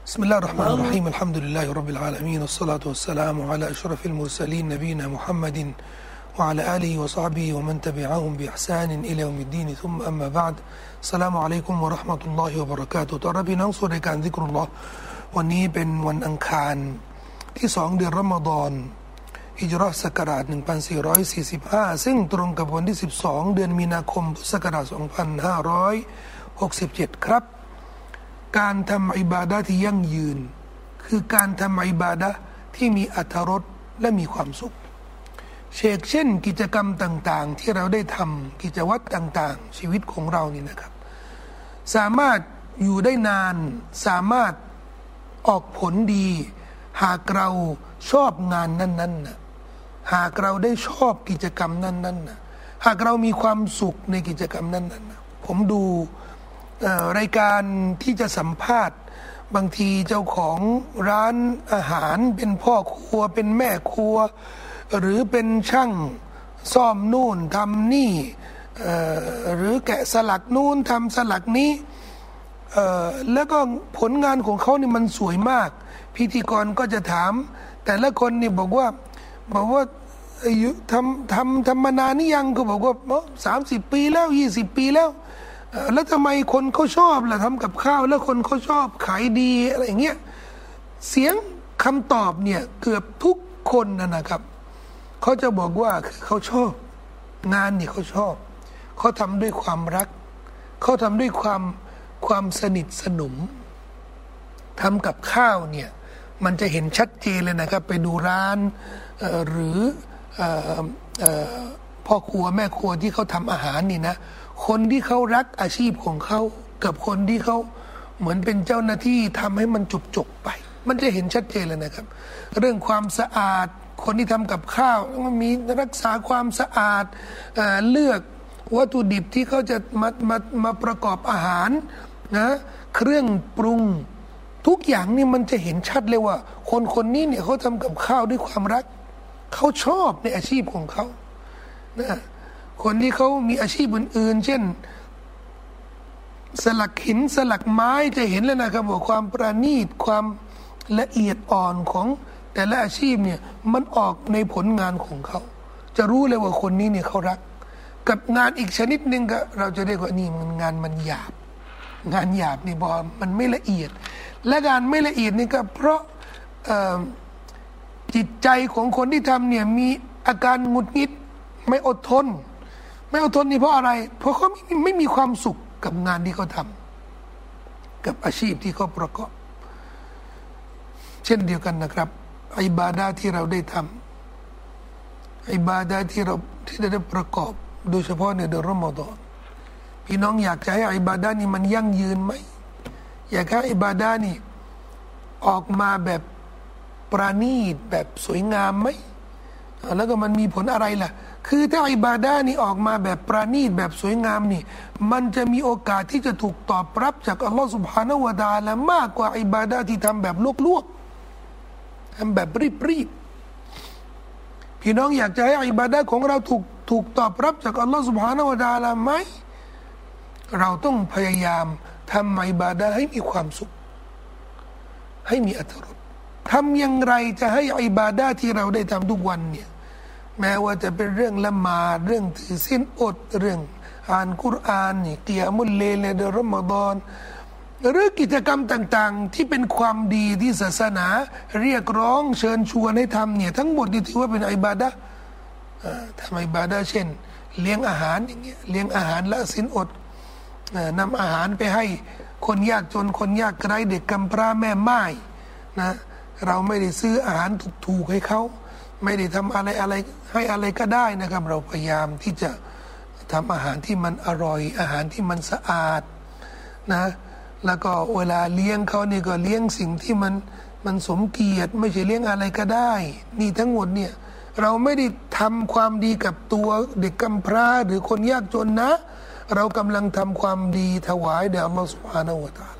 بسم الله الرحمن الرحيم الحمد لله رب العالمين والصلاة والسلام على أشرف المرسلين نبينا محمد وعلى آله وصحبه ومن تبعهم بإحسان إلى يوم الدين ثم أما بعد السلام عليكم ورحمة الله وبركاته ตอนรับพี่น้องสู่รายการซิกรุลลอฮ์วันนี้เป็นวันอังคารที่2เดือนรอมฎอนฮิจเราะห์ศักราช1445ซึ่งตรงกับวันที่12เดือนมีนาคมพุทธศักราช2567ครับการทำอิบาดะห์ที่ยั่งยืนคือการทำอิบาดะห์ที่มีอรรถรสและมีความสุขเช่นกิจกรรมต่างๆที่เราได้ทำกิจวัตรต่างๆชีวิตของเรานี่นะครับสามารถอยู่ได้นานสามารถออกผลดีหากเราชอบงานนั้นๆนะหากเราได้ชอบกิจกรรมนั้นๆนะหากเรามีความสุขในกิจกรรมนั้นๆนะผมดูรายการที่จะสัมภาษณ์บางทีเจ้าของร้านอาหารเป็นพ่อครัวเป็นแม่ครัวหรือเป็นช่างซ่อมนู่นทำนี่หรือแกะสลักนู่นทำสลักนี้แล้วก็ผลงานของเขานี่มันสวยมากพิธีกรก็จะถามแต่ละคนนี่บอกว่าทำมานานนี่ยังก็บอกว่า30 ปีแล้ว20 ปีแล้วแล้วทำไมคนเขาชอบล่ะทำกับข้าวแล้วคนเขาชอบขายดีอะไรอย่างเงี้ยเสียงคำตอบเนี่ยเกือบทุกคนนะครับเขาจะบอกว่าเขาชอบงานนี่เขาชอบเขาทำด้วยความรักเขาทำด้วยความสนิทสนมทำกับข้าวเนี่ยมันจะเห็นชัดเจนเลยนะครับไปดูร้านหรือพ่อครัวแม่ครัวที่เขาทำอาหารนี่นะคนที่เขารักอาชีพของเขากับคนที่เขาเหมือนเป็นเจ้าหน้าที่ทำให้มันจบไปมันจะเห็นชัดเจนเลยนะครับเรื่องความสะอาดคนที่ทำกับข้าวมันมีรักษาความสะอาดเลือกวัตถุดิบที่เขาจะมาประกอบอาหารนะเครื่องปรุงทุกอย่างนี่มันจะเห็นชัดเลยว่าคนนี้เนี่ยเขาทำกับข้าวด้วยความรักเขาชอบในอาชีพของเขานะคนที่เขามีอาชีพอื่นๆเช่นสลักหินสลักไม้จะเห็นเลยนะครับว่าความประณีตความละเอียดอ่อนของแต่ละอาชีพเนี่ยมันออกในผลงานของเขาจะรู้เลยว่าคนนี้เนี่ยเขารักกับงานอีกชนิดหนึ่งก็เราจะเรียกว่านี่มันหยาบงานหยาบนี่บอมันไม่ละเอียดและการไม่ละเอียดนี่ก็เพราะจิตใจของคนที่ทำเนี่ยมีอาการหงุดหงิดไม่อดทนนี่เพราะอะไรเพราะเขาไม่มีความสุขกับงานที่เขาทำกับอาชีพที่เขาประกอบเช่นเดียวกันนะครับอิบาดะห์ที่เราได้ทำอิบาดะห์ที่ได้ประกอบโดยเฉพาะในเดือนรอมฎอนพี่น้องอยากจะให้อิบาดะห์นี้มันยั่งยืนไหมอยากให้อิบาดะห์นี้ออกมาแบบประณีตแบบสวยงามไหมแล้วก็มันมีผลอะไรล่ะคือถ้าอิบาดะห์นี้ออกมาแบบประณีตแบบสวยงามนี่มันจะมีโอกาสที่จะถูกตอบรับจากอัลลอฮฺ سبحانه และ تعالى มากกว่าอิบาดะห์ที่ทำแบบลวกๆทำแบบรีบพี่น้องอยากจะให้อิบาดะห์ของเราถูกตอบรับจากอัลลอฮฺ سبحانه และ تعالى ไหมเราต้องพยายามทำอิบาดะห์ให้มีความสุขให้มีอรรถรสทำอย่างไรจะให้อิบาดะห์ที่เราได้ทำทุกวันเนี่ยแม้ว่าจะเป็นเรื่องละหมาดเรื่องถือศีลอดเรื่องอ่านกุรอานนี่กิยามุลเลลในเดือนรอมฎอนหรือกิจกรรมต่างๆที่เป็นความดีที่ศาสนาเรียกร้องเชิญชวนให้ทำเนี่ยทั้งหมดนี่ถือว่าเป็นอิบาดะห์ทำอิบาดะห์เช่นเลี้ยงอาหารอย่างเงี้ยเลี้ยงอาหารละศีลอดนำอาหารไปให้คนยากจนคนยากไร้เด็กกำพร้าแม่ม่ายนะเราไม่ได้ซื้ออาหารถูกๆให้เขาไม่ได้ทำอะไรให้อะไรก็ได้นะครับเราพยายามที่จะทำอาหารที่มันอร่อยอาหารที่มันสะอาดนะแล้วก็เวลาเลี้ยงเขานี่ก็เลี้ยงสิ่งที่มันสมเกียรติไม่ใช่เลี้ยงอะไรก็ได้นี่ทั้งหมดเนี่ยเราไม่ได้ทำความดีกับตัวเด็กกำพร้าหรือคนยากจนนะเรากำลังทำความดีถวายแด่อัลลอฮฺ سبحانه และ تعالى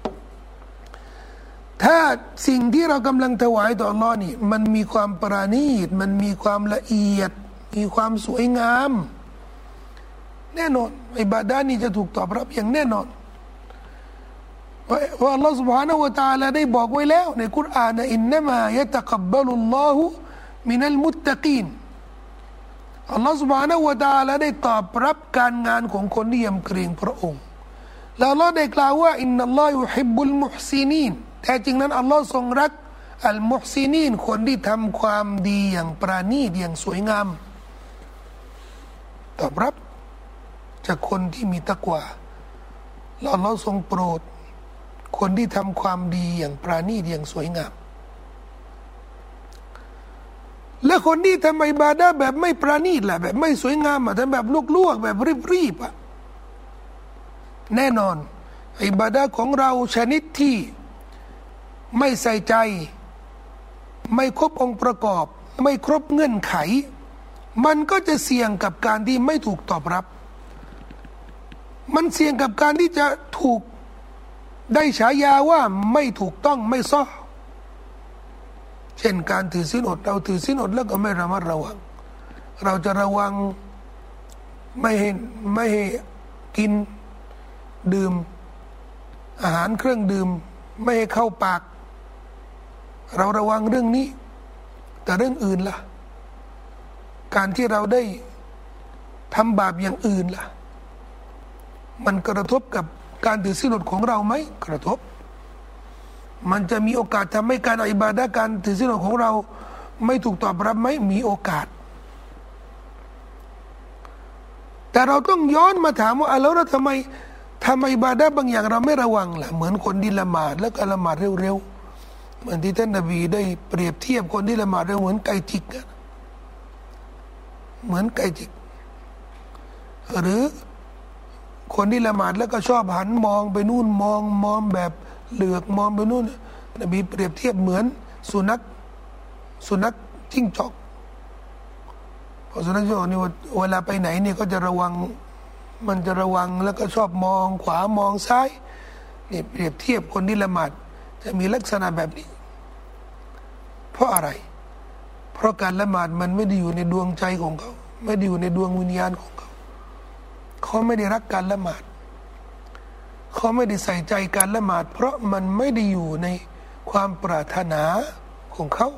ถ้าสิ่งที่เรากำลังถวายต่ออัลลอฮ์นี่มันมีความปราณีตมันมีความละเอียดมีความสวยงามแน่นอนอิบาดะห์นี้จะถูกตอบรับอย่างแน่นอนว่าอัลลอฮฺ سبحانه และ تعالى ได้บอกไว้แล้วในกุรอานอินนัมายะตะกับบะลุลลอฮุมินัลมุตตะกีนอัลลอฮฺ سبحانه และ تعالى ได้ตอบรับการงานของคนที่ยำเกรงพระองค์แล้วอัลลอฮฺได้กล่าวว่าอินนัลลอฮฺยุฮิบบุลมุฮซินีนแท้จริงนั้นอัลลอฮฺทรงรักอัลมุฮซินีนคนที่ทำความดีอย่างปราณีตอย่างสวยงามตอบรับจากคนที่มีตักวาแล้วอัลลอฮฺทรงโปรดคนที่ทำความดีอย่างปราณีตอย่างสวยงามและคนที่ทำอิบาดะห์แบบไม่ปราณีตล่ะแบบไม่สวยงามทำแบบลวกๆแบบรีบๆแน่นอนอิบาดะห์ของเราชนิดที่ไม่ใส่ใจไม่ครบองค์ประกอบไม่ครบเงื่อนไขมันก็จะเสี่ยงกับการที่ไม่ถูกตอบรับมันเสี่ยงกับการที่จะถูกได้ฉายาว่าไม่ถูกต้องไม่ซ้อเช่นการถือศีลอดเราถือศีลอดแล้วก็ไม่ระมัดระวังเราจะระวังไม่ให้กินดื่มอาหารเครื่องดื่มไม่ให้เข้าปากเราระวังเรื่องนี้แต่เรื่องอื่นล่ะการที่เราได้ทำบาปอย่างอื่นล่ะมันกระทบกับการถือศีลอดของเราไหมกระทบมันจะมีโอกาสทำให้การอิบาดะห์การถือศีลอดของเราไม่ถูกตอบรับไหมมีโอกาสแต่เราต้องย้อนมาถามว่าแล้วทำไมอิบาดะห์บางอย่างเราไม่ระวังล่ะเหมือนคนที่ละหมาดแล้วก็ละหมาดเร็วๆเหมือนที่ท่านนบีได้เปรียบเทียบคนที่ละหมาดเร็วเหมือนไก่จิกเหมือนไก่จิกหรือคนที่ละหมาดแล้วก็ชอบหันมองไปนู่นมองแบบเหลือกมองไปนู่นนบีเปรียบเทียบเหมือนสุนัขจิ้งจอกเพราะสุนัขจิ้งจอกนี่เวลาไปไหนเนี่ยก็จะระวังมันจะระวังแล้วก็ชอบมองขวามองซ้ายนี่เปรียบเทียบคนที่ละหมาดจะมีลักษณะแบบนี้เพราะอะไรเพราะการละหมาดมันไม่ได้อยู่ในดวงใจของเขาไม่ได้อยู่ในดวงวิญญาณของเขาเขาไม่ได้รักการละหมาดเขาไม่ได้ใส่ใจการละหมาดเพราะมันไม่ได้อยู่ในความปรารถนาของเขา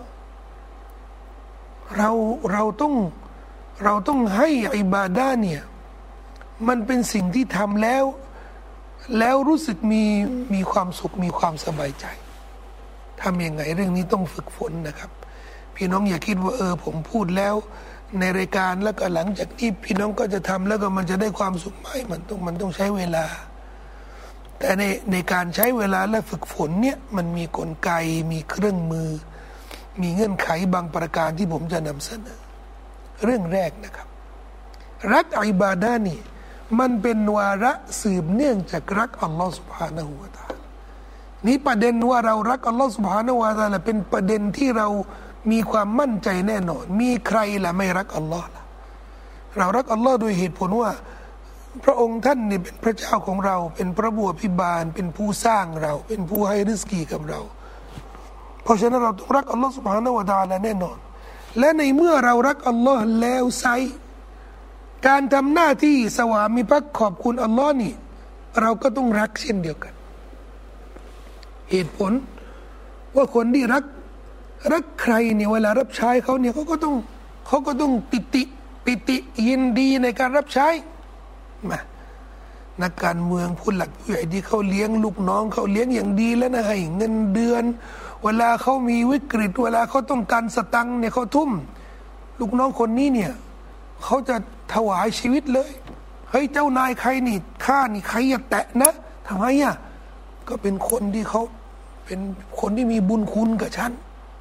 เราต้องให้อิบาดะห์เนี่ยมันเป็นสิ่งที่ทำแล้วรู้สึกมีความสุขมีความสบายใจทำยังไงเรื่องนี้ต้องฝึกฝนนะครับพี่น้องอย่าคิดว่าผมพูดแล้วในรายการแล้วก็หลังจากที่พี่น้องก็จะทำแล้วก็มันจะได้ความสุขไหมมันต้องใช้เวลาแต่ในการใช้เวลาและฝึกฝนเนี่ยมันมีกลไกมีเครื่องมือมีเงื่อนไขบางประการที่ผมจะนำเสนอเรื่องแรกนะครับรักอิบาดะห์นี่มันเป็นวาระสืบเนื่องจากรักอัลลอฮฺ سبحانه และ تعالى นี่ประเด็นว่าเรารักอัลลอฮฺ سبحانه และ تعالى เป็นประเด็นที่เรามีความมั่นใจแน่นอนมีใครล่ะไม่รักอัลลอฮ์ล่ะเรารักอัลลอฮ์โดยเหตุผลว่าพระองค์ท่านนี่เป็นพระเจ้าของเราเป็นพระผู้อภิบาลเป็นผู้สร้างเราเป็นผู้ให้ริสกีกับเราเพราะฉะนั้นเราต้องรักอัลลอฮ์ سبحانه และ تعالى แน่นอนและในเมื่อเรารักอัลลอฮ์แล้วไซการทำหน้าที่สวามิภักดิ์ขอบคุณอัลลอฮ์นี่เราก็ต้องรักเช่นเดียวกันเหตุผลว่าคนที่รักใครเนี่ยเวลารับใช้เขาเนี่ยเขาก็ต้องปิติยินดีในการรับใช้มานักการเมืองผู้หลักผู้ใหญ่ที่เขาเลี้ยงลูกน้องเขาเลี้ยงอย่างดีแล้วนะให้เงินเดือนเวลาเขามีวิกฤตเวลาเขาต้องการสตังค์เนี่ยเขาทุ่มลูกน้องคนนี้เนี่ยเขาจะถวายชีวิตเลยเฮ้ยเจ้านายใครนี่ข้านี่ใครอย่าแตะนะทำไมอ่ะก็เป็นคนที่เขาเป็นคนที่มีบุญคุณกับฉัน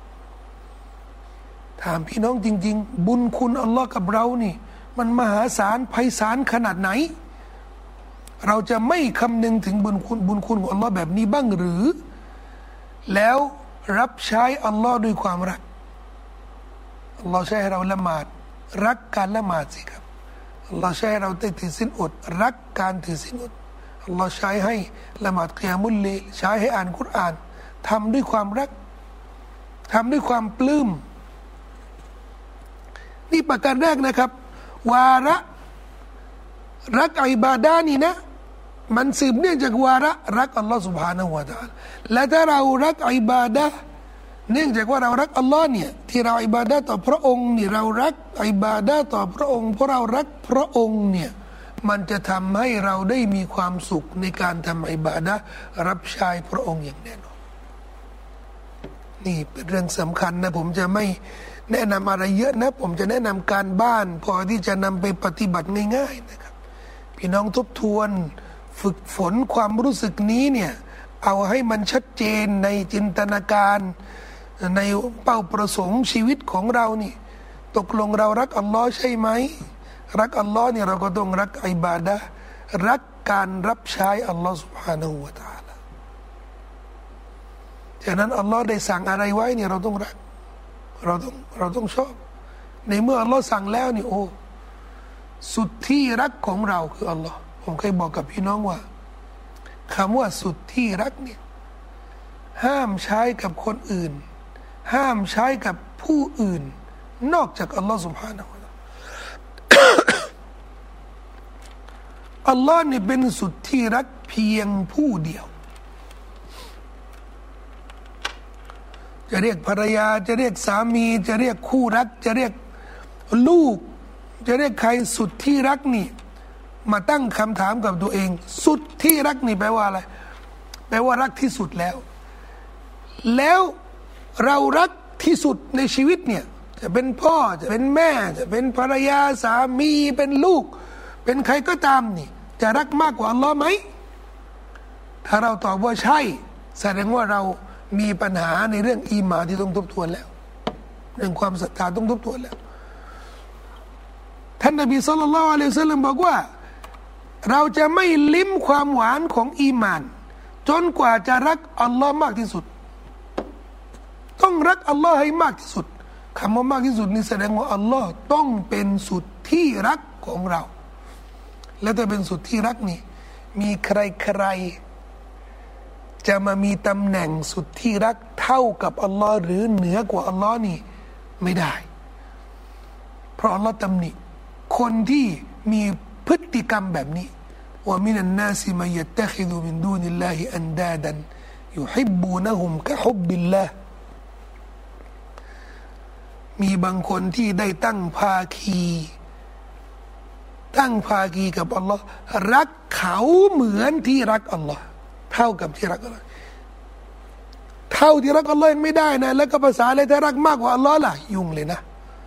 ถามพี่น้องจริงๆบุญคุณอัลลอฮ์กับเรานี่มันมหาศาลไพศาลขนาดไหนเราจะไม่คำนึงถึงบุญคุณของอัลลอฮ์แบบนี้บ้างหรือแล้วรับใช้อัลลอฮ์ด้วยความรักอัลลอฮ์ใช้ให้เราละหมาดรักการละหมาดสิครับอัลลอฮ์ใช้ให้เราได้ถือศีลอดรักการถือศีลอดอัลลอฮ์ใช้ให้ละหมาดกิยามุลเลลใช้ให้อ่านกุรอานทำด้วยความรักทำด้วยความปลื้มนี่ประการแรกนะครับวาระรักอิบาดะห์นี่นะมันสืบเนื่องจากวาระรักอัลลอฮ์ سبحانه และ تعالى และถ้าเรารักอิบาดะห์เนื่องจากว่าเรารักอัลลอฮ์เนี่ยที่เราอิบาดะห์ต่อพระองค์นี่เรารักอิบาดะห์ต่อพระองค์เพราะเรารักพระองค์เนี่ยมันจะทำให้เราได้มีความสุขในการทำอิบาดะห์รับใช้พระองค์อย่างแน่นอนนี่เป็นเรื่องสำคัญนะผมจะไม่แนะนำอะไรเยอะนะผมจะแนะนำการบ้านพอที่จะนำไปปฏิบัติง่ายๆนะครับพี่น้องทบทวนฝึกฝนความรู้สึกนี้เนี่ยเอาให้มันชัดเจนในจินตนาการในเป้าประสงค์ชีวิตของเรานี่ตกลงเรารักอัลลอฮ์ใช่ไหมรักอัลลอฮ์เนี่ยเราก็ต้องรักอิบาดะห์รักการรับใช้อัลลอฮ์ سبحانه และ تعالى ฉะนั้นอัลลอฮ์ได้สั่งอะไรไว้เนี่ยเราต้องรักเราต้องชอบในเมื่ออัลลอฮ์สั่งแล้วนี่โอ้สุดที่รักของเราคืออัลลอฮ์ผมเคยบอกกับพี่น้องว่าคำว่าสุดที่รักเนี่ยห้ามใช้กับคนอื่นห้ามใช้กับผู้อื่นนอกจากอัลลอฮ์ سبحانه และ تعالى อัลลอฮ์นี่เป็นสุดที่รักเพียงผู้เดียวจะเรียกภรรยาจะเรียกสามีจะเรียกคู่รักจะเรียกลูกจะเรียกใครสุดที่รักนี่มาตั้งคำถามกับตัวเองสุดที่รักนี่แปลว่าอะไรแปลว่ารักที่สุดแล้วเรารักที่สุดในชีวิตเนี่ยจะเป็นพ่อจะเป็นแม่จะเป็นภรรยาสามีเป็นลูกเป็นใครก็ตามนี่จะรักมากกว่าอัลลอฮ์ไหมถ้าเราตอบว่าใช่แสดงว่าเรามีปัญหาในเรื่องอีหม่านที่ต้องทบทวนแล้วเรื่องความศรัทธาต้องทบทวนแล้วท่านนบีศ็อลลัลลอฮุอะลัยฮิวะซัลลัมบอกว่าเราจะไม่ลิ้มความหวานของอีหม่านจนกว่าจะรักอัลลอฮ์มากที่สุดต้องรักอัลลอฮ์ให้มากที่สุดคำว่ามากที่สุดนี่แสดงว่าอัลลอฮ์ต้องเป็นสุดที่รักของเราและถ้าเป็นสุดที่รักนี่มีใครจะมามีตำแหน่งสุดที่รักเท่ากับอัลลอฮ์หรือเหนือกว่าอัลลอฮ์นี่ไม่ได้เพราะอัลลอฮ์ตำหนิคนที่มีพฤติกรรมแบบนี้ว่ามินันนาซิมัยยัตตะคิดุมินดูนิลลาฮิอันดาดันยุฮิบบูนะฮุมกะฮุบบิลลาห์มีบางคนที่ได้ตั้งภาคีกับอัลลอฮ์รักเขาเหมือนที่รักอัลลอฮ์เท่ากับที่รักอัลลอฮ์เท่าที่รักอัลลอฮ์ยังไม่ได้นะแล้วก็ภาษาอะไรถ้ารักมากกว่าอัลลอฮ์ล่ะยุ่งเลยนะ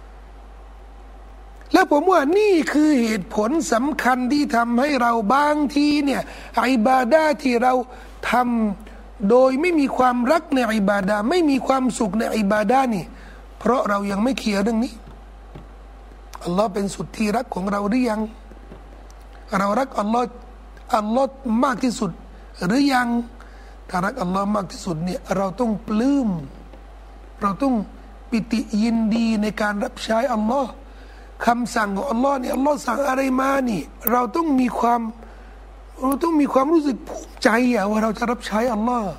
แล้วผมว่านี่คือเหตุผลสำคัญที่ทำให้เราบางทีเนี่ยอิบาดะห์ที่เราทำโดยไม่มีความรักในอิบาดะห์ไม่มีความสุขในอิบาดะห์นี่เพราะเรายังไม่เคลียร์เรื่องนี้อัลลอฮ์เป็นสุดที่รักของเราหรือยังเรารักอัลลอฮ์มากที่สุดหรือยังถ้ารักอัลลอฮ์มากที่สุดเนี่ยเราต้องปลื้มเราต้องปิติยินดีในการรับใช้อัลลอฮ์คำสั่งของอัลลอฮ์เนี่ยอัลลอฮ์สั่งอะไรมานี่เราต้องมีความรู้สึกภูมิใจว่าเราจะรับใช้อัลลอฮ์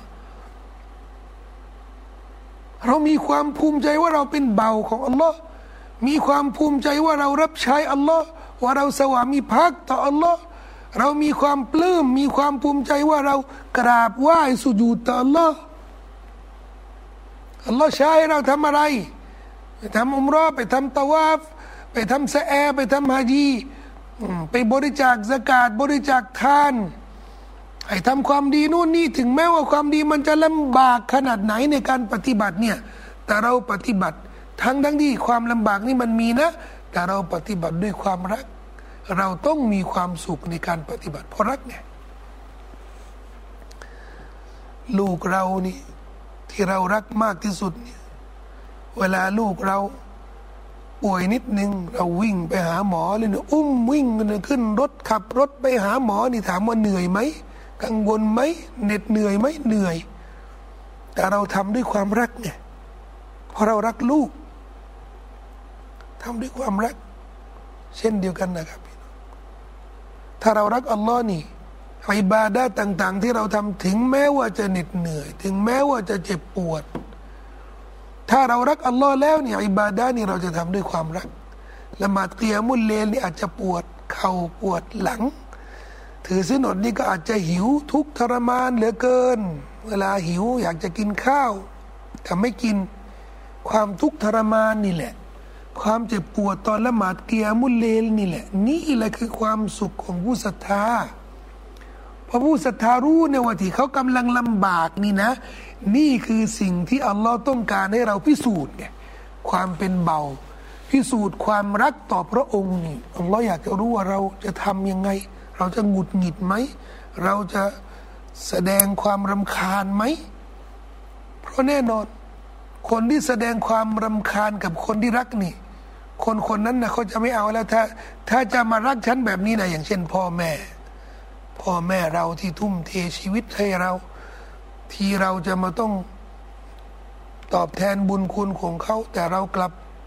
เรามีความภูมิใจว่าเราเป็นเบาของอัลลอฮ์มีความภูมิใจว่าเรารับใช้อัลลอฮ์ว่าเราสวามิภักดิ์ต่ออัลลอฮ์เรามีความปลื้มมีความภูมิใจว่าเรากราบไหว้สุญูดต่ออัลลอฮ์อัลลอฮ์ใช้เราทำอะไรไปทำอุมเราะห์ไปทำตะวาฟไปทำซะอ์ไปทำฮะญีไปบริจาคซะกาตบริจาคทานให้ทำความดีนู่นนี่ถึงแม้ว่าความดีมันจะลำบากขนาดไหนในการปฏิบัติเนี่ยแต่เราปฏิบัติทั้งที่ความลำบากนี่มันมีนะแต่เราปฏิบัติด้วยความรักเราต้องมีความสุขในการปฏิบัติเพราะรักไงลูกเรานี่ที่เรารักมากที่สุดเนี่ยเวลาลูกเราป่วยนิดนึงเราวิ่งไปหาหมอเลยเนี่ยวิ่งขึ้นรถขับรถไปหาหมอนี่ถามว่าเหนื่อยไหมกังวลไหมเหน็ดเหนื่อยไหมเหนื่อยแต่เราทำด้วยความรักไงเพราะเรารักลูกทำด้วยความรักเช่นเดียวกันนะครับถ้าเรารักอัลลอฮ์นี่อิบาดะห์ต่างๆที่เราทำถึงแม้ว่าจะเหน็ดเหนื่อยถึงแม้ว่าจะเจ็บปวดถ้าเรารักอัลลอฮ์แล้วเนี่ยอิบาดะห์นี่เราจะทำด้วยความรักละหมาดกิยามุลเลลนี่อาจจะปวดเข่าปวดหลังถือศีลอดนี่ก็อาจจะหิวทุกข์ทรมานเหลือเกินเวลาหิวอยากจะกินข้าวแต่ไม่กินความทุกข์ทรมานนี่แหละความเจ็บปวดตอนละหมาดเกียมุลเลลนี่แหละนี่แหละคือความสุขของผู้ศรัทธาพอผู้ศรัทธารู้ในว่าที่เขากำลังลำบากนี่นะนี่คือสิ่งที่อัลลอฮ์ต้องการให้เราพิสูจน์ไงความเป็นเบาพิสูจน์ความรักต่อพระองค์นี่อัลลอฮ์อยากจะรู้ว่าเราจะทำยังไงเราจะหงุดหงิดไหมเราจะแสดงความรำคาญไหมเพราะแน่นอนคนที่แสดงความรำคาญกับคนที่รักนี่คนนั้นนะเขาจะไม่เอาแล้วถ้าจะมารักฉันแบบนี้นะอย่างเช่นพ่อแม่เราที่ทุ่มเทชีวิตให้เราที่เราจะมาต้องตอบแทนบุญคุณของเขาแต่เรากลับ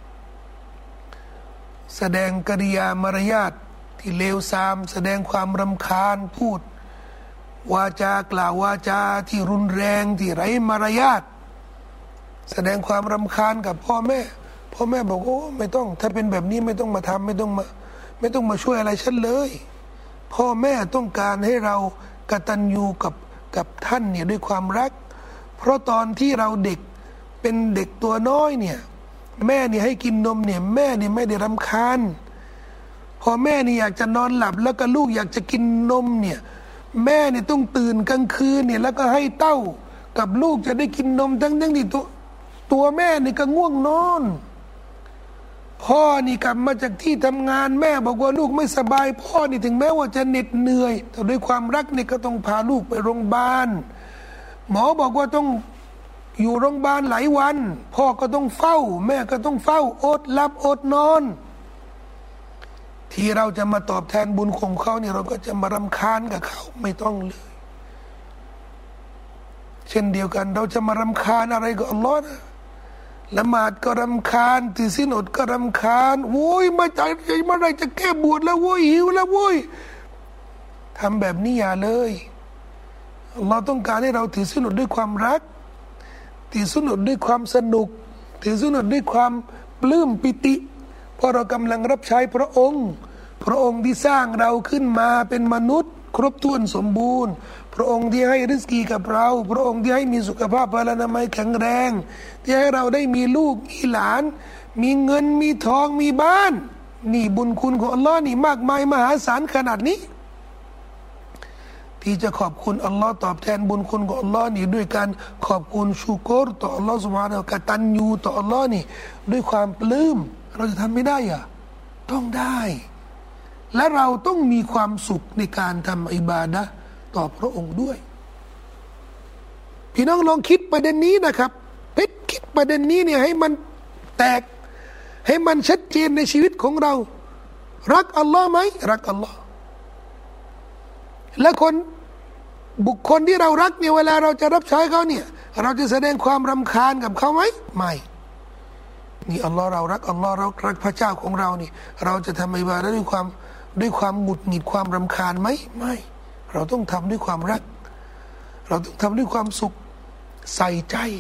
แสดงกิริยามารยาทที่เลวทรามแสดงความรำคาญพูดวาจากล่าววาจาที่รุนแรงที่ไร้มารยาทแสดงความรำคาญกับพ่อแม่บอกโอ้ไม่ต้องถ้าเป็นแบบนี้ไม่ต้องมาทำไม่ต้องมาช่วยอะไรฉันเลยพ่อแม่ต้องการให้เรากตัญญูกับท่านเนี่ยด้วยความรักเพราะตอนที่เราเด็กเป็นเด็กตัวน้อยเนี่ยแม่เนี่ยให้กินนมเนี่ยแม่เนี่ยไม่ได้รำคาญพอแม่เนี่ยอยากจะนอนหลับแล้วก็ลูกอยากจะกินนมเนี่ยแม่เนี่ยต้องตื่นกลางคืนเนี่ยแล้วก็ให้เต้ากับลูกจะได้กินนมทั้งที่ตัวแม่นี่ก็ง่วงนอนพ่อนี่กลับมาจากที่ทำงานแม่บอกว่าลูกไม่สบายพ่อนี่ถึงแม้ว่าจะเหน็ดเหนื่อยแต่ด้วยความรักนี่ก็ต้องพาลูกไปโรงพยาบาลหมอบอกว่าต้องอยู่โรงพยาบาลหลายวันพ่อก็ต้องเฝ้าแม่ก็ต้องเฝ้าอดหลับอดนอนที่เราจะมาตอบแทนบุญของเขาเนี่ยเราก็จะมารำคาญกับเขาไม่ต้องเลยเช่นเดียวกันเราจะมารำคาญอะไรกับอัลลอฮ์นะละหมาดก็รำคาญถือศีลอดก็รำคาญโว้ยมาใจเมื่อไรจะแก้บวชแล้วโว้ยหิวแล้วโว้ยทำแบบนี้อย่าเลยอัลลอฮ์ต้องการให้เราถือศีลอดด้วยความรักถือศีลอดด้วยความสนุกถือศีลอดด้วยความปลื้มปิติเพราะเรากำลังรับใช้พระองค์ที่สร้างเราขึ้นมาเป็นมนุษย์ครบถ้วนสมบูรณ์พระองค์ที่ให้ริสกีกับเราพระองค์ที่ให้มีสุขภาพพลานามัยแข็งแรงที่ให้เราได้มีลูกมีหลานมีเงินมีทองมีบ้านนี่บุญคุณของอัลลอฮ์นี่มากมายมหาศาลขนาดนี้ที่จะขอบคุณอัลลอฮ์ตอบแทนบุญคุณของอัลลอฮ์นี่ด้วยการขอบคุณชูกรต่ออัลลอฮ์ซุบฮานะฮูวะตะอาลากตัญญูต่ออัลลอฮ์นี่ด้วยความปลื้มเราจะทำไม่ได้อะต้องได้และเราต้องมีความสุขในการทำอิบาดะห์ต่อพระองค์ด้วยพี่น้องลองคิดประเด็นนี้นะครับคิดประเด็นนี้เนี่ยให้มันแตกให้มันชัดเจนในชีวิตของเรารักอัลลอฮ์ไหมรักอัลลอฮ์และบุคคลที่เรารักเนี่ยเวลาเราจะรับใช้เขาเนี่ยเราจะแสดงความรำคาญกับเขาไหมไม่นี่อัลลอฮ์เรารักอัลลอฮ์เรารักพระเจ้าของเรานี่เราจะทำอิบาดะห์ด้วยความหงุดหงิดความรำคาญไหมไม่เราต้องทำด้วยความรักเราต้องทำด้วยความสุขใส่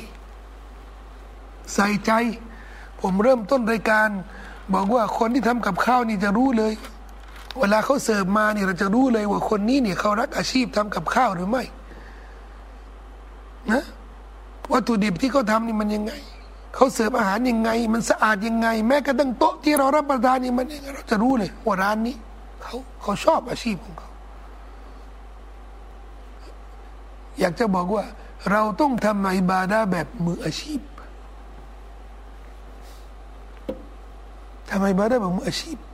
ใจผมเริ่มต้นรายการบอกว่าคนที่ทำกับข้าวนี่จะรู้เลยเวลาเขาเสิร์ฟมาเนี่ยเราจะรู้เลยว่าคนนี้เนี่ยเขารักอาชีพทำกับข้าวหรือไม่นะวัตถุดิบที่เขาทำนี่มันยังไงเขาเสิร์ฟอาหารยังไงมันสะอาดยังไงแม้กระทั่งโต๊ะที่เรารับประทานนี่มันเราจะรู้เลยว่าร้านนี้เขาชอบอาชีพของเขาอยากจะบอกว่าเราต้องทำอิบาดะห์แบบมืออาชีพทำอิบาดะห์แบบมืออาชีพ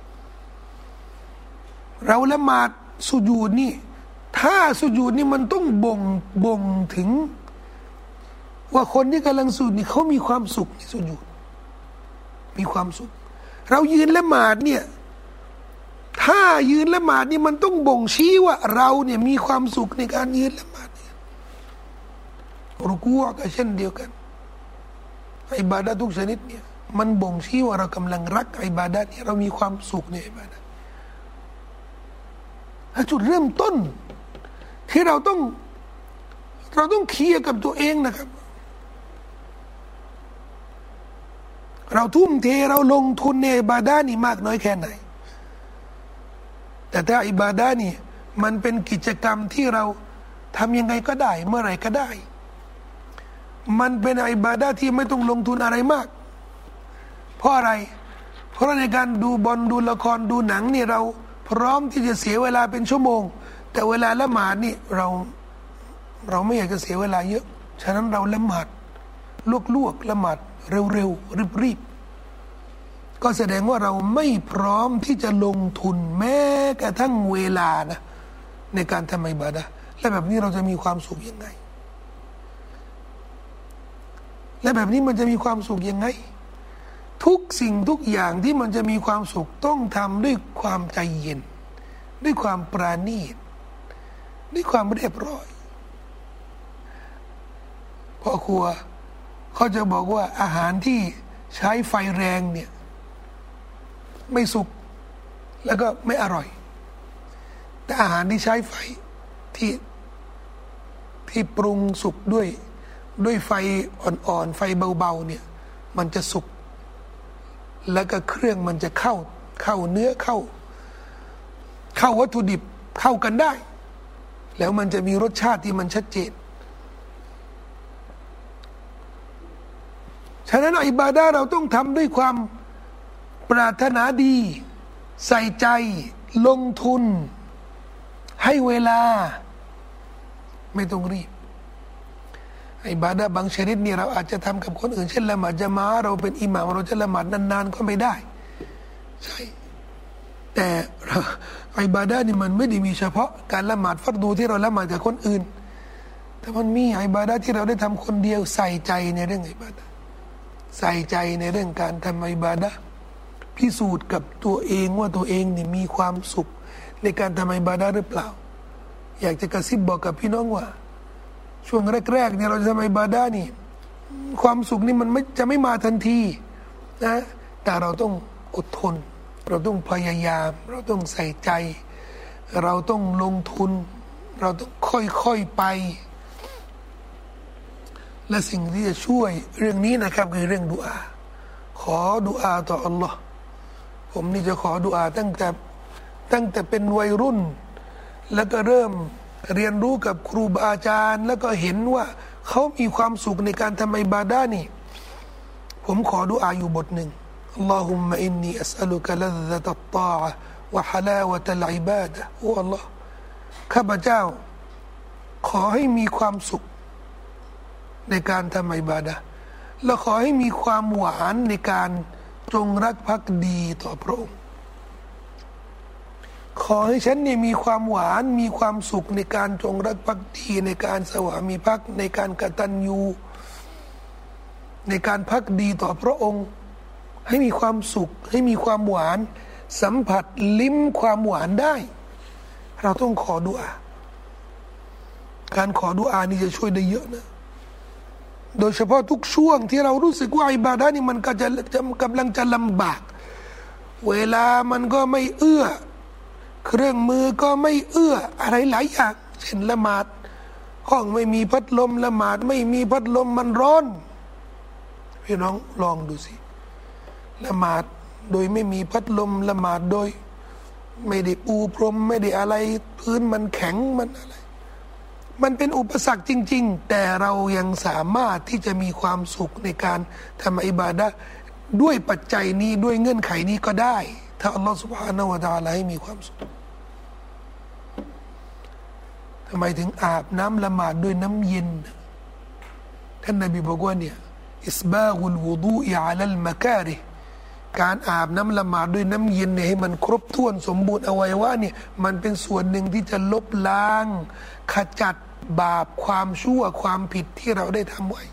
เราละหมาดสุญูดนี่ถ้าสุญูดนี่มันต้องบ่งถึงว่าคนที่กำลังสุญูดนี่เขามีความสุขในสุญูดมีความสุขเรายืนละหมาดเนี่ยถ้ายืนละหมาดนี่มันต้องบ่งชี้ว่าเราเนี่ยมีความสุขในการยืนละหมาดเนี่ยรุกูอ์ก็เช่นเดียวกันอิบาดะห์ทุกชนิดเนี่ยมันบ่งชี้ว่าเรากำลังรักอิบาดะห์เนี่ยเรามีความสุขในอิบาดะห์จุดเริ่มต้นที่เราต้องเคลียร์กับตัวเองนะครับเราทุ่มเทเราลงทุนในอิบาดะห์นี่มากน้อยแค่ไหนแต่ถ้าอิบาดะห์นี่มันเป็นกิจกรรมที่เราทำยังไงก็ได้เมื่อไหร่ก็ได้มันเป็นอิบาดะห์ที่ไม่ต้องลงทุนอะไรมากเพราะอะไรเพราะในการดูบอลดูละครดูหนังนี่เราพร้อมที่จะเสียเวลาเป็นชั่วโมงแต่เวลาละหมาดนี่เราไม่อยากจะเสียเวลาเยอะฉะนั้นเราละหมาดลวกละหมาดเร็วๆรีบๆก็แสดงว่าเราไม่พร้อมที่จะลงทุนแม้กระทั่งเวลานะในการทำอิบาดะห์และแบบนี้เราจะมีความสุขยังไงและแบบนี้มันจะมีความสุขยังไงทุกสิ่งทุกอย่างที่มันจะมีความสุขต้องทำด้วยความใจเย็นด้วยความปราณีตด้วยความเรียบร้อยพ่อครัวเขาจะบอกว่าอาหารที่ใช้ไฟแรงเนี่ยไม่สุกแล้วก็ไม่อร่อยแต่อาหารที่ใช้ไฟที่ปรุงสุกด้วยไฟอ่อนๆไฟเบาๆเนี่ยมันจะสุกแล้วก็เครื่องมันจะเข้าเนื้อเข้าวัตถุดิบเข้ากันได้แล้วมันจะมีรสชาติที่มันชัดเจนฉะนั้นอิบาดะห์เราต้องทำด้วยความปรารถนาดีใส่ใจลงทุนให้เวลาไม่ต้องรีบอิบาดะห์บางชนิดนี่เราอาจจะทำกับคนอื่นเช่นละหมาดญะมาอะห์เราเป็นอิหม่ามเราจะละหมาดนานๆก็ไม่ได้ใช่แต่อิบาดะห์นี่มันไม่ได้มีเฉพาะการละหมาดฟัรดูที่เราละหมาดกับคนอื่นแต่มันมีอิบาดะห์ที่เราได้ทำคนเดียวใส่ใจในเรื่องอิบาดะห์ใส่ใจในเรื่องการทำอิบาดะห์พิสูจน์กับตัวเองว่าตัวเองนี่มีความสุขในการทำอิบาดะห์หรือเปล่าอยากจะกระซิบบอกกับพี่น้องว่าช่วงแรกๆเนี่ยเราจะทำอิบาดะห์นี่ความสุขนี่มันจะไม่มาทันทีนะแต่เราต้องอดทนเราต้องพยายามเราต้องใส่ใจเราต้องลงทุนเราต้องค่อยๆไปและสิ่งที่จะช่วยเรื่องนี้นะครับคือเรื่องดุอาขอดุอาต่ออัลลอฮ์ผมนี่จะขอดุอาตั้งแต่เป็นวัยรุ่นแล้วก็เริ่มเรียนรู้กับครูบาอาจารย์แล้วก็เห็นว่าเขามีความสุขในการทำอิบาดะห์นี่ผมขอดุอาอยู่บทหนึ่งอัลลอฮุมมะอินนีอัสอัลุกะลัซซะตัตตาอะฮ์วะฮะลาวะตัลอิบาดะห์โอ้อัลลอฮ์ข้าพเจ้าขอให้มีความสุขในการทำอิบาดะห์และขอให้มีความหวานในการจงรักภักดีต่อพระองค์ขอให้ฉันเนี่ยมีความหวานมีความสุขในการจงรักภักดีในการสวามีภักดิ์ในการกตัญญูในการภักดีต่อพระองค์ให้มีความสุขให้มีความหวานสัมผัสลิ้มความหวานได้เราต้องขอดุอาการขอดุอานี่จะช่วยได้เยอะนะโดยเฉพาะทุกช่วงที่เรารู้สึกว่าอิบาดะห์นี่มันก็จะกำลังจะลำบากเวลามันก็ไม่เอื้อเครื่องมือก็ไม่เอื้ออะไรหลายอย่างเช่นละหมาดห้องไม่มีพัดลมละหมาดไม่มีพัดลมมันร้อนพี่น้องลองดูสิละหมาดโดยไม่มีพัดลมละหมาดโดยไม่ได้ปูพรมไม่ได้อะไรพื้นมันแข็งมันอะไรมันเป็นอุปสรรคจริงๆแต่เรายังสามารถที่จะมีความสุขในการทำอิบาดะห์ด้วยปัจจัยนี้ด้วยเงื่อนไขนี้ก็ได้ถ้าอัลลอฮฺ سبحانه และ تعالى ให้มีความสุขทำไมถึงอาบน้ำละหมาดด้วยน้ำเย็นท่านนบีบอกว่าเนี่ยอิสบากุลวุดูอิอะลัลมะการิฮ์การอาบน้ำละหมาดด้วยน้ำเย็นเนี่ยให้มันครบถ้วนสมบูรณ์อวัยวะเนี่ยมันเป็นส่วนหนึ่งที่จะลบล้างขจัดบาปความชั่วความผิดที่เราได้ทำไว้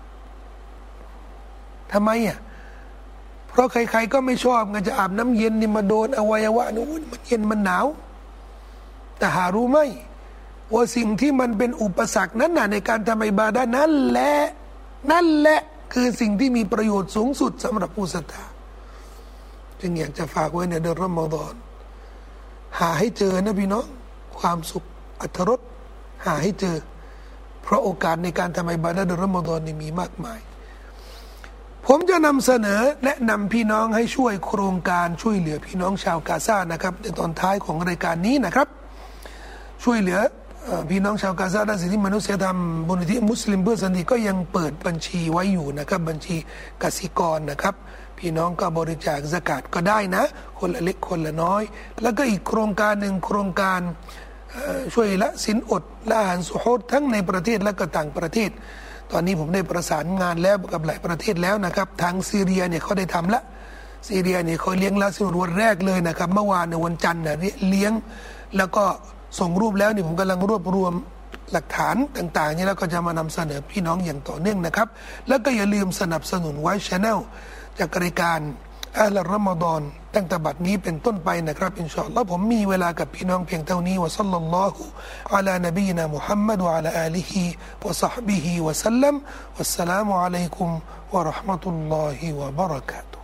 ทำไมอ่ะเพราะใครๆก็ไม่ชอบไงจะอาบน้ำเย็นนี่มาโดนอวัยวะนู่นมันเย็นมันหนาวแต่หารู้ไหมว่าสิ่งที่มันเป็นอุปสรรคนั้นน่ะในการทำอิบาดะห์นั่นแหละคือสิ่งที่มีประโยชน์สูงสุดสำหรับผู้ศรัทธาจึงอยากจะฝากไว้ในเดือนรอมฎอนหาให้เจอนะพี่น้องความสุขอรรถรสหาให้เจอเพราะโอกาสในการทำอิบาดะห์เดือนรอมฎอนนี่มีมากมายผมจะนำเสนอแนะนำพี่น้องให้ช่วยโครงการช่วยเหลือพี่น้องชาวกาซานะครับในตอนท้ายของรายการนี้นะครับช่วยเหลือพี่น้องชาวกาซาด้านสิทธิมนุษยธรรมมูลนิธิมุสลิมเพื่อสันติก็ยังเปิดบัญชีไว้อยู่นะครับบัญชีกสิกรนะครับพี่น้องก็บริจาคซะกาตก็ได้นะคนละเล็กคนละน้อยแล้วก็อีกโครงการหนึ่งโครงการช่วยละสินอดละอาหารสุโฮดทั้งในประเทศและก็ต่างประเทศตอนนี้ผมได้ประสานงานแล้วกับหลายประเทศแล้วนะครับทางซีเรียเนี่ยเขาได้ทำละซีเรียเนี่ยเขาเลี้ยงละสินอดวันแรกเลยนะครับเมื่อวานในวันจันทร์เนี่ยเลี้ยงแล้วก็ส่งรูปแล้วนี่ผมกำลังรวบรวมหลักฐานต่างๆนี่แล้วก็จะมานำเสนอพี่น้องอย่างต่อเนื่องนะครับแล้วก็อย่าลืมสนับสนุนไว้ชาแนลจากรายการอัลรอมฎอนตั้งแต่บัดนี้เป็นต้นไปนะครับอินชาอัลลอฮ์ผมมีเวลากับพี่น้องเพียงเท่านี้วะซัลลัลลอฮุอะลานบีนะมุฮัมมัดวะอะลาอาลิฮิวะศ็อฮบิฮิวะซัลลัมวัสสลามุอะลัยกุมวะเราะห์มะตุลลอฮิวะบะเราะกาตุฮ์